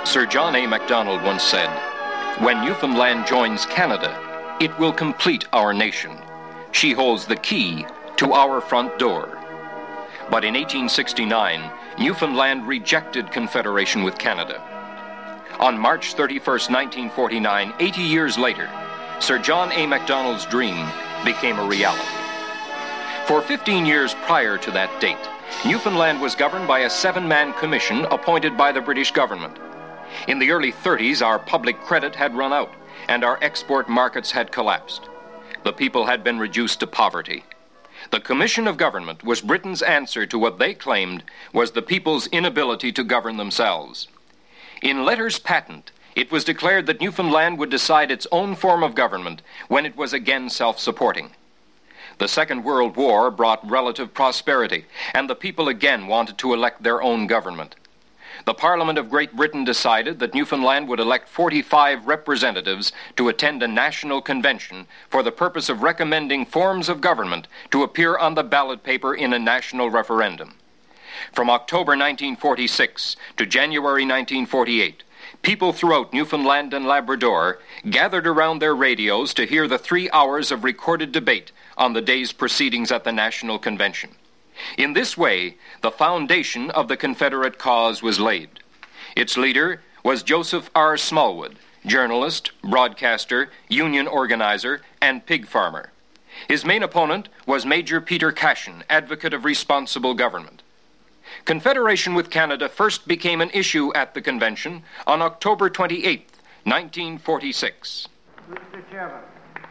Sir John A. Macdonald once said, "When Newfoundland joins Canada, it will complete our nation. She holds the key to our front door." But in 1869, Newfoundland rejected confederation with Canada. On March 31st, 1949, 80 years later, Sir John A. Macdonald's dream became a reality. For 15 years prior to that date, Newfoundland was governed by a 7-man commission appointed by the British government. In the early 30s, our public credit had run out, and our export markets had collapsed. The people had been reduced to poverty. The Commission of Government was Britain's answer to what they claimed was the people's inability to govern themselves. In letters patent, it was declared that Newfoundland would decide its own form of government when it was again self-supporting. The Second World War brought relative prosperity, and the people again wanted to elect their own government. The Parliament of Great Britain decided that Newfoundland would elect 45 representatives to attend a national convention for the purpose of recommending forms of government to appear on the ballot paper in a national referendum. From October 1946 to January 1948, people throughout Newfoundland and Labrador gathered around their radios to hear the 3 hours of recorded debate on the day's proceedings at the National Convention. In this way, the foundation of the Confederate cause was laid. Its leader was Joseph R. Smallwood, journalist, broadcaster, union organizer, and pig farmer. His main opponent was Major Peter Cashin, advocate of responsible government. Confederation with Canada first became an issue at the convention on October 28, 1946. Mr. Chairman,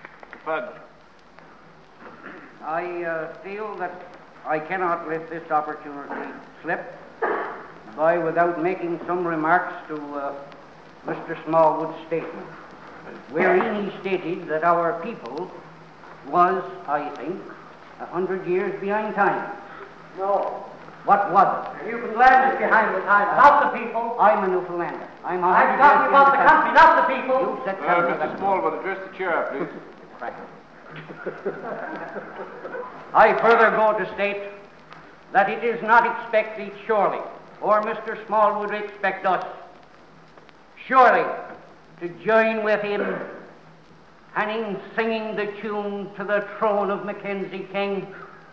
I feel that I cannot let this opportunity slip by without making some remarks to Mr. Smallwood's statement, wherein he stated that our people was, I think, 100 years behind time. No. What was it? Newfoundland is behind the time, not the people. I'm a Newfoundlander. I'm talking about the country, not the people. You said Mr. Smallwood, address the chair, please. Right. I further go to state that it is not expected, surely, or Mr. Smallwood would expect us, surely, to join with him and in singing the tune to the throne of Mackenzie King.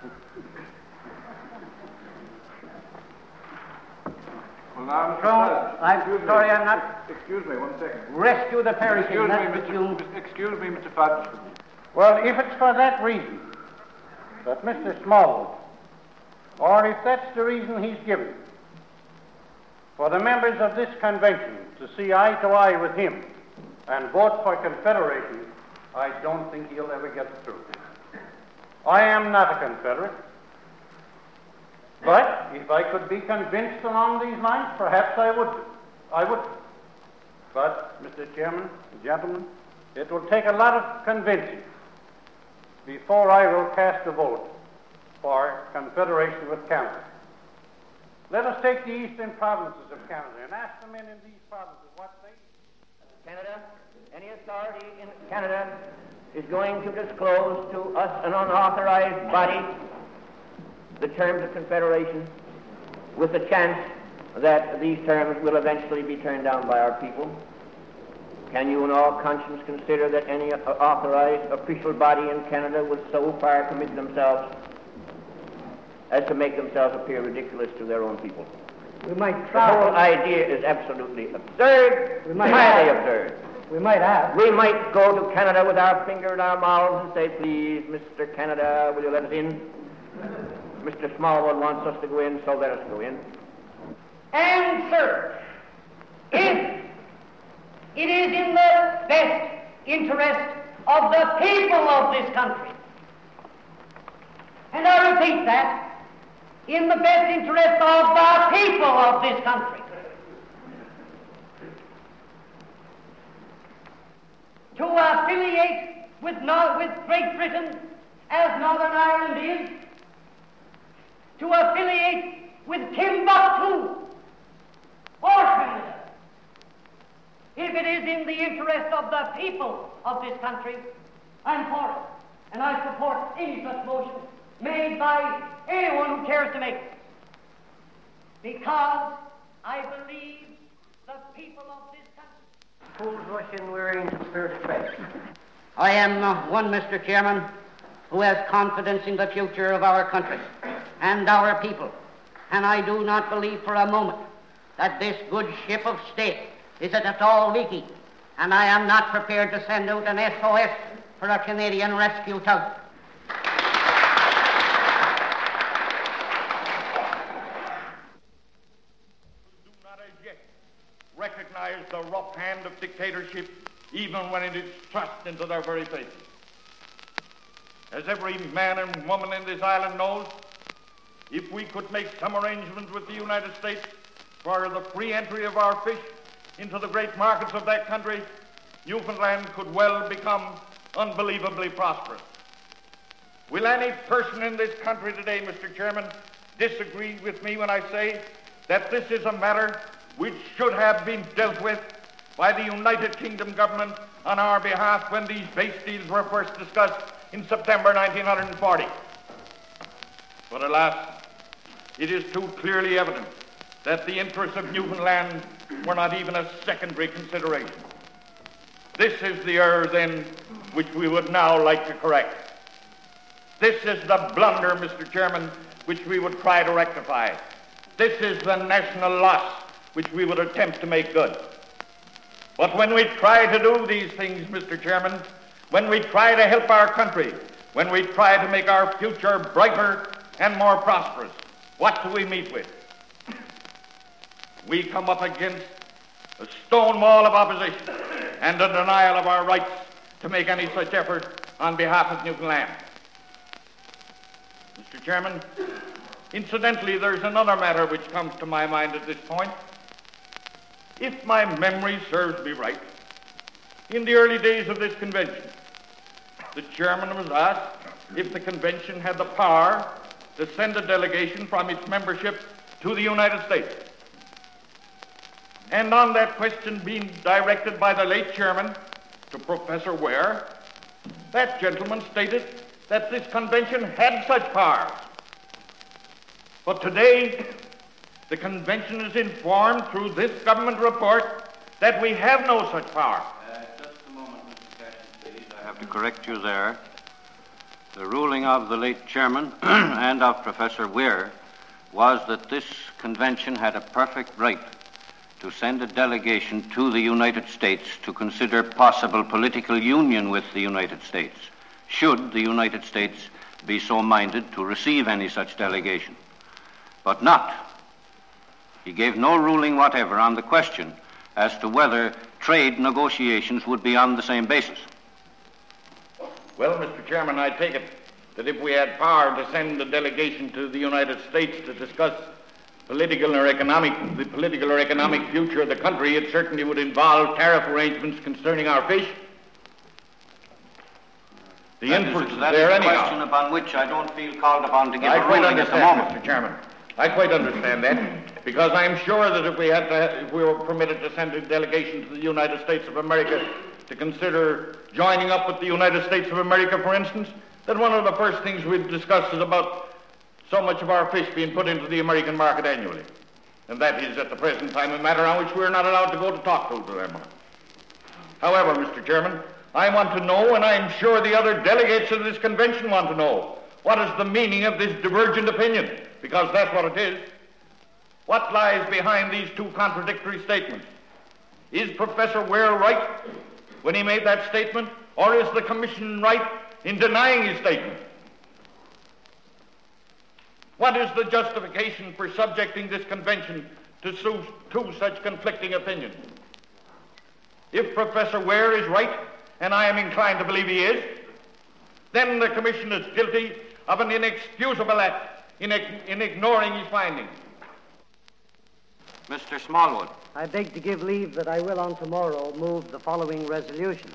Well, now, I'm sorry, I'm not... Excuse me, 1 second. Rescue the perishing, that's the tune. Excuse me, Mr. Fudge. Well, if it's for that reason that Mr. Smallwood, or if that's the reason he's given for the members of this convention to see eye to eye with him and vote for Confederation, I don't think he'll ever get through. I am not a Confederate, but if I could be convinced along these lines, perhaps I would. But, Mr. Chairman, gentlemen, it will take a lot of convincing before I will cast a vote for Confederation with Canada. Let us take the eastern provinces of Canada and ask the men in these provinces what they... Canada, any authority in Canada is going to disclose to us, an unauthorized body, the terms of Confederation, with the chance that these terms will eventually be turned down by our people. Can you in all conscience consider that any authorized official body in Canada would so far commit themselves as to make themselves appear ridiculous to their own people? We might try. The whole idea is absolutely absurd, highly absurd. We might have. We might go to Canada with our finger in our mouths and say, "Please, Mr. Canada, will you let us in? Mr. Smallwood wants us to go in, so let us go in." And, sir, if it is in the best interest of the people of this country, and I repeat that, in the best interest of the people of this country, to affiliate with Great Britain as Northern Ireland is, to affiliate with Timbuktu or Canada, if it is in the interest of the people of this country, I'm for it, and I support any such motion made by anyone who cares to make it, because I believe the people of Fools rush in wearing to prepare to tread. I am one, Mr. Chairman, who has confidence in the future of our country and our people, and I do not believe for a moment that this good ship of state is at all leaky, and I am not prepared to send out an SOS for a Canadian rescue tug. Do not as yet recognize the rough hand of dictatorship, even when it is thrust into their very faces. As every man and woman in this island knows, if we could make some arrangement with the United States for the free entry of our fish into the great markets of that country, Newfoundland could well become unbelievably prosperous. Will any person in this country today, Mr. Chairman, disagree with me when I say that this is a matter which should have been dealt with by the United Kingdom government on our behalf when these base deals were first discussed in September 1940? But alas, it is too clearly evident that the interests of Newfoundland were not even a secondary consideration. This is the error, then, which we would now like to correct. This is the blunder, Mr. Chairman, which we would try to rectify. This is the national loss which we would attempt to make good. But when we try to do these things, Mr. Chairman, when we try to help our country, when we try to make our future brighter and more prosperous, what do we meet with? We come up against a stone wall of opposition and a denial of our rights to make any such effort on behalf of Newfoundland. Mr. Chairman, incidentally, there's another matter which comes to my mind at this point. If my memory serves me right, in the early days of this convention, the chairman was asked if the convention had the power to send a delegation from its membership to the United States. And on that question being directed by the late chairman to Professor Ware, that gentleman stated that this convention had such powers. But today, the convention is informed through this government report that we have no such power. Just a moment, Mr. Cashin, please. I have to correct you there. The ruling of the late chairman and of Professor Weir was that this convention had a perfect right to send a delegation to the United States to consider possible political union with the United States, should the United States be so minded to receive any such delegation. But not. He gave no ruling whatever on the question as to whether trade negotiations would be on the same basis. Well, Mr. Chairman, I take it that if we had power to send a delegation to the United States to discuss the political or economic future of the country, it certainly would involve tariff arrangements concerning our fish. The inference is there anyhow. That is a question upon which I don't feel called upon to give I a quite ruling at the understand, moment. Mr. Chairman. I quite understand that, because I'm sure that if we were permitted to send a delegation to the United States of America to consider joining up with the United States of America, for instance, that one of the first things we'd discuss is about so much of our fish being put into the American market annually. And that is, at the present time, a matter on which we're not allowed to go to talk to them. However, Mr. Chairman, I want to know, and I'm sure the other delegates of this convention want to know, what is the meaning of this divergent opinion? Because that's what it is. What lies behind these two contradictory statements? Is Professor Ware right when he made that statement, or is the Commission right in denying his statement? What is the justification for subjecting this convention to two such conflicting opinions? If Professor Ware is right, and I am inclined to believe he is, then the Commission is guilty of an inexcusable act in ignoring his findings. Mr. Smallwood. I beg to give leave that I will on tomorrow move the following resolution.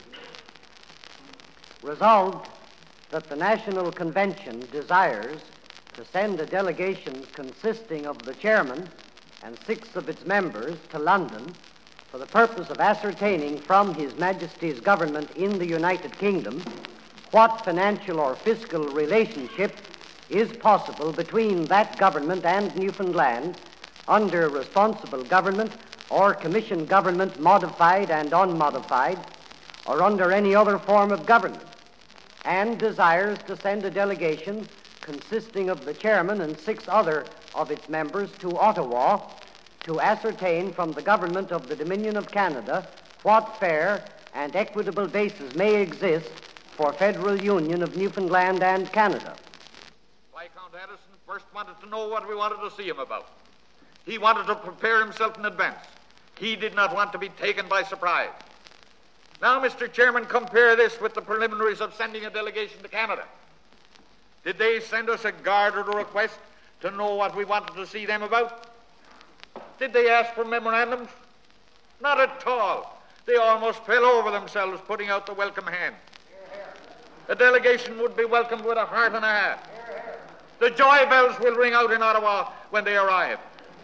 Resolved that the National Convention desires to send a delegation consisting of the chairman and 6 of its members to London for the purpose of ascertaining from His Majesty's government in the United Kingdom what financial or fiscal relationship is possible between that government and Newfoundland under responsible government or commission government modified and unmodified, or under any other form of government, and desires to send a delegation consisting of the chairman and 6 other of its members to Ottawa to ascertain from the government of the Dominion of Canada what fair and equitable basis may exist for federal union of Newfoundland and Canada. Viscount Addison first wanted to know what we wanted to see him about. He wanted to prepare himself in advance. He did not want to be taken by surprise. Now, Mr. Chairman, compare this with the preliminaries of sending a delegation to Canada. Did they send us a guard or a request to know what we wanted to see them about? Did they ask for memorandums? Not at all. They almost fell over themselves putting out the welcome hand. A delegation would be welcomed with a heart and a half. The joy bells will ring out in Ottawa when they arrive.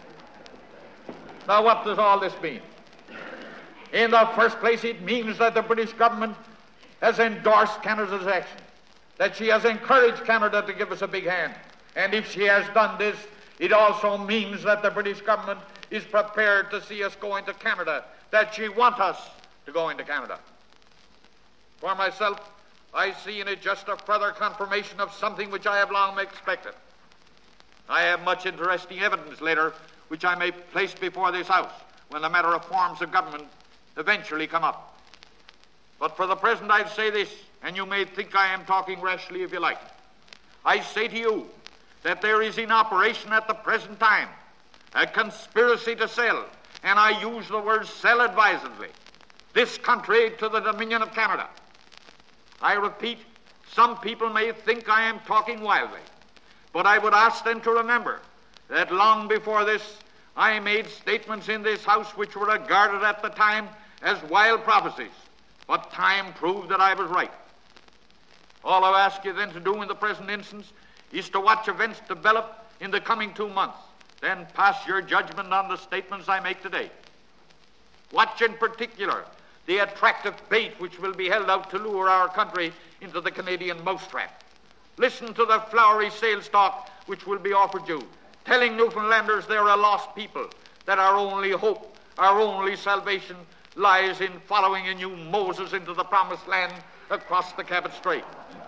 Now, what does all this mean? In the first place, it means that the British government has endorsed Canada's action, that she has encouraged Canada to give us a big hand. And if she has done this, it also means that the British government is prepared to see us go into Canada, that she wants us to go into Canada. For myself, I see in it just a further confirmation of something which I have long expected. I have much interesting evidence later which I may place before this House when the matter of forms of government eventually come up. But for the present I'd say this, and you may think I am talking rashly if you like. I say to you that there is in operation at the present time a conspiracy to sell, and I use the word sell advisedly, this country to the Dominion of Canada. I repeat, some people may think I am talking wildly, but I would ask them to remember that long before this, I made statements in this House which were regarded at the time as wild prophecies, but time proved that I was right. All I ask you then to do in the present instance is to watch events develop in the coming 2 months, then pass your judgment on the statements I make today. Watch in particular the attractive bait which will be held out to lure our country into the Canadian mousetrap. Listen to the flowery sales talk which will be offered you, telling Newfoundlanders they're a lost people, that our only hope, our only salvation lies in following a new Moses into the promised land across the Cabot Strait.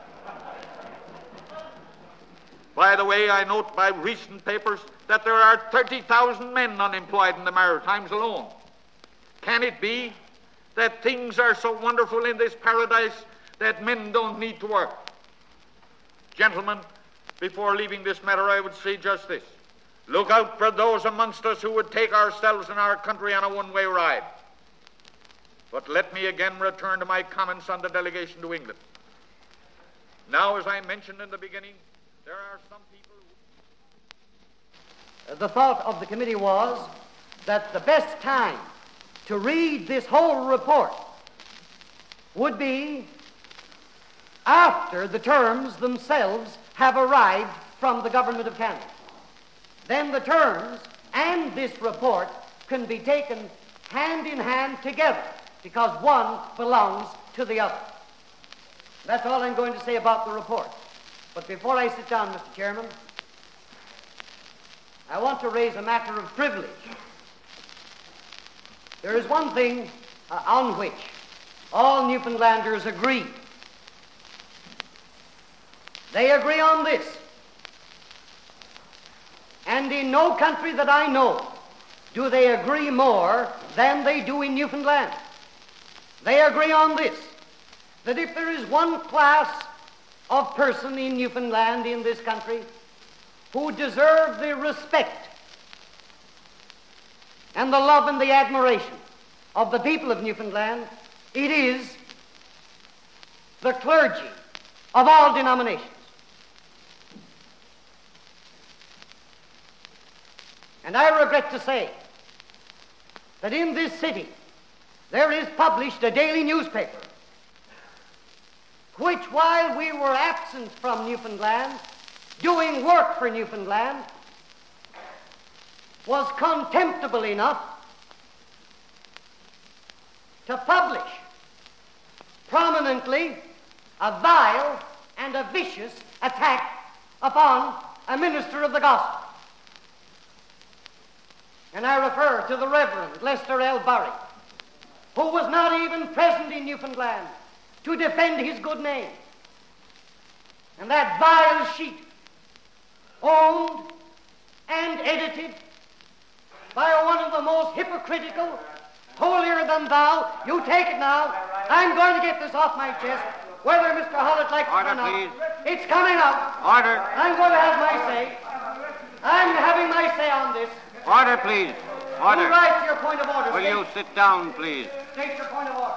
By the way, I note by recent papers that there are 30,000 men unemployed in the Maritimes alone. Can it be that things are so wonderful in this paradise that men don't need to work? Gentlemen, before leaving this matter, I would say just this. Look out for those amongst us who would take ourselves and our country on a one-way ride. But let me again return to my comments on the delegation to England. Now, as I mentioned in the beginning, there are some people The thought of the committee was that the best time to read this whole report would be after the terms themselves have arrived from the Government of Canada. Then the terms and this report can be taken hand in hand together because one belongs to the other. That's all I'm going to say about the report. But before I sit down, Mr. Chairman, I want to raise a matter of privilege. There is one thing on which all Newfoundlanders agree. They agree on this. And in no country that I know do they agree more than they do in Newfoundland. They agree on this, that if there is one class of person in Newfoundland, in this country, who deserve the respect and the love and the admiration of the people of Newfoundland, it is the clergy of all denominations. And I regret to say that in this city there is published a daily newspaper which, while we were absent from Newfoundland, doing work for Newfoundland, was contemptible enough to publish prominently a vile and a vicious attack upon a minister of the gospel. And I refer to the Reverend Lester L. Barry, who was not even present in Newfoundland to defend his good name. And that vile sheet, owned and edited by one of the most hypocritical, holier-than-thou. You take it now. I'm going to get this off my chest, whether Mr. Hollett likes it or not. Please. It's coming out. Order. I'm going to have my say. I'm having my say on this. Order, please. Order. You write to your point of order. Will you sit down, please? State your point of order.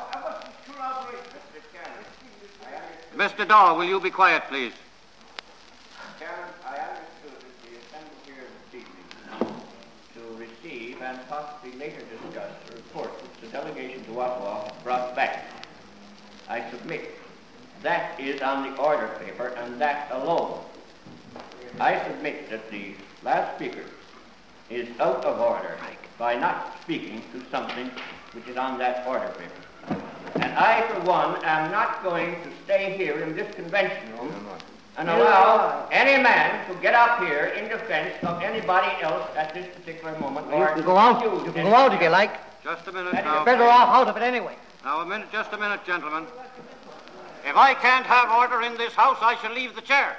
Mr. Daw, will you be quiet, please? Chairman, I understood that the assembly here this evening to receive and possibly later discuss the report which the delegation to Ottawa brought back. I submit that is on the order paper and that alone. I submit that the last speaker is out of order by not speaking to something which is on that order paper. And I, for one, am not going to stay here in this convention room and allow any man to get up here in defense of anybody else at this particular moment. You can go out. You can go out if you like. Just a minute now. You're better off out of it anyway. Now, a minute, just a minute, gentlemen. If I can't have order in this house, I shall leave the chair.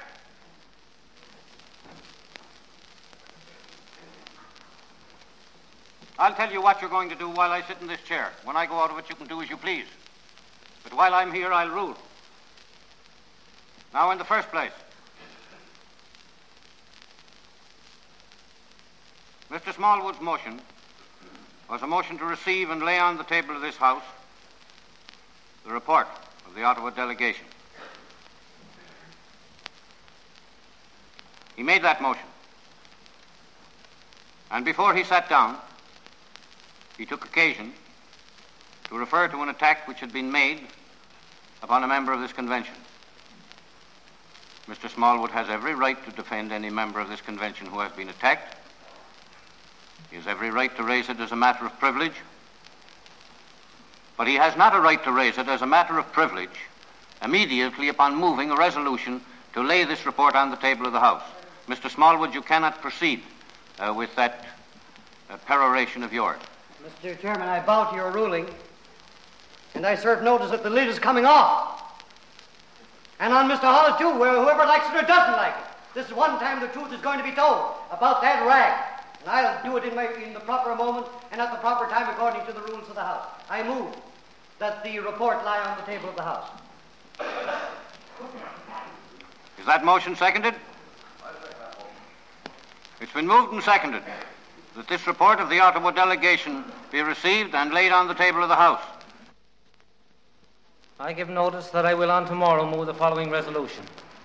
I'll tell you what you're going to do while I sit in this chair. When I go out of it, you can do as you please. But while I'm here, I'll rule. Now, in the first place, Mr. Smallwood's motion was a motion to receive and lay on the table of this House the report of the Ottawa delegation. He made that motion. And before he sat down, he took occasion to refer to an attack which had been made upon a member of this convention. Mr. Smallwood has every right to defend any member of this convention who has been attacked. He has every right to raise it as a matter of privilege. But he has not a right to raise it as a matter of privilege immediately upon moving a resolution to lay this report on the table of the House. Mr. Smallwood, you cannot proceed with that peroration of yours. Mr. Chairman, I bow to your ruling, and I serve notice that the lid is coming off. And on Mr. Hollett, too, whoever likes it or doesn't like it. This is one time the truth is going to be told about that rag. And I'll do it in the proper moment and at the proper time according to the rules of the House. I move that the report lie on the table of the House. Is that motion seconded? It's been moved and seconded that this report of the Ottawa delegation be received and laid on the table of the House. I give notice that I will on tomorrow move the following resolution.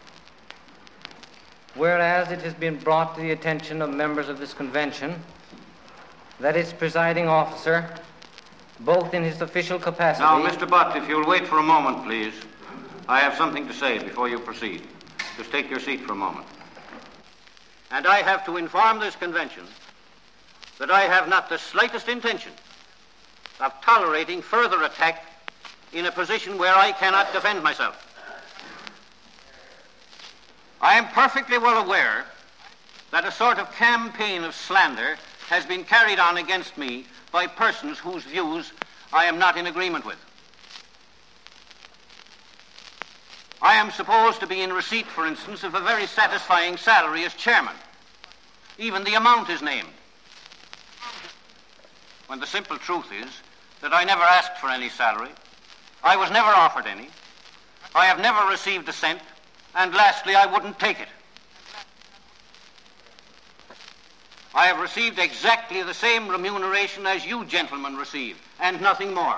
Whereas it has been brought to the attention of members of this convention that its presiding officer, both in his official capacity... Now, Mr. Butt, if you'll wait for a moment, please. I have something to say before you proceed. Just take your seat for a moment. And I have to inform this convention that I have not the slightest intention of tolerating further attack in a position where I cannot defend myself. I am perfectly well aware that a sort of campaign of slander has been carried on against me by persons whose views I am not in agreement with. I am supposed to be in receipt, for instance, of a very satisfying salary as chairman. Even the amount is named. When the simple truth is that I never asked for any salary. I was never offered any. I have never received a cent. And lastly, I wouldn't take it. I have received exactly the same remuneration as you gentlemen receive, and nothing more.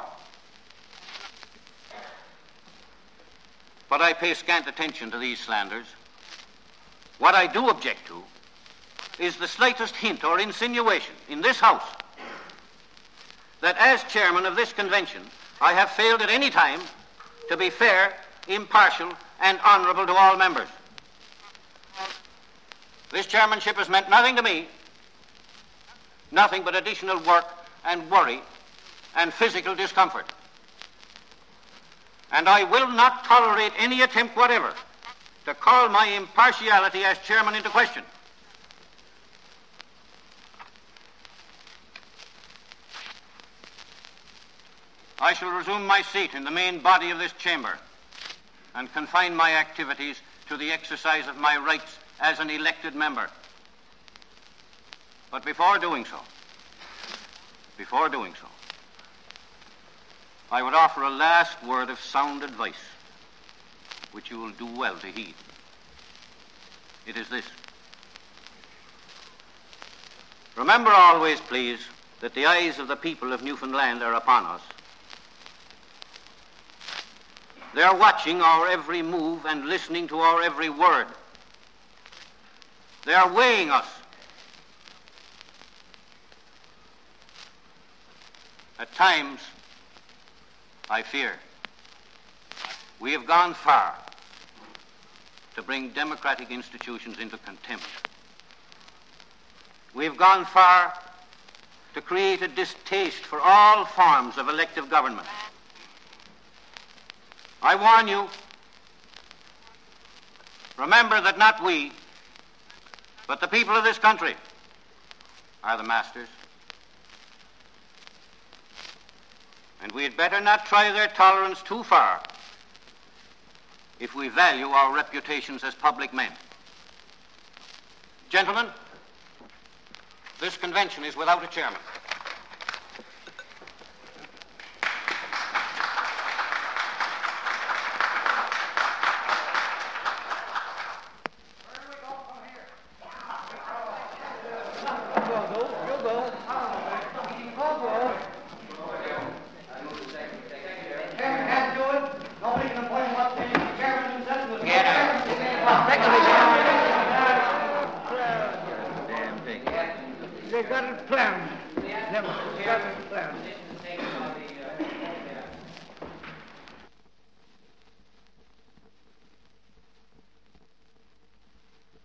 But I pay scant attention to these slanders. What I do object to is the slightest hint or insinuation in this House that as chairman of this convention, I have failed at any time to be fair, impartial, and honorable to all members. This chairmanship has meant nothing to me, nothing but additional work and worry and physical discomfort. And I will not tolerate any attempt whatever to call my impartiality as chairman into question. I shall resume my seat in the main body of this chamber and confine my activities to the exercise of my rights as an elected member. But before doing so, I would offer a last word of sound advice, which you will do well to heed. It is this. Remember always, please, that the eyes of the people of Newfoundland are upon us. They are watching our every move and listening to our every word. They are weighing us. At times, I fear, we have gone far to bring democratic institutions into contempt. We have gone far to create a distaste for all forms of elective government. I warn you, remember that not we, but the people of this country are the masters. And we had better not try their tolerance too far if we value our reputations as public men. Gentlemen, this convention is without a chairman. They got it planned. They got it planned.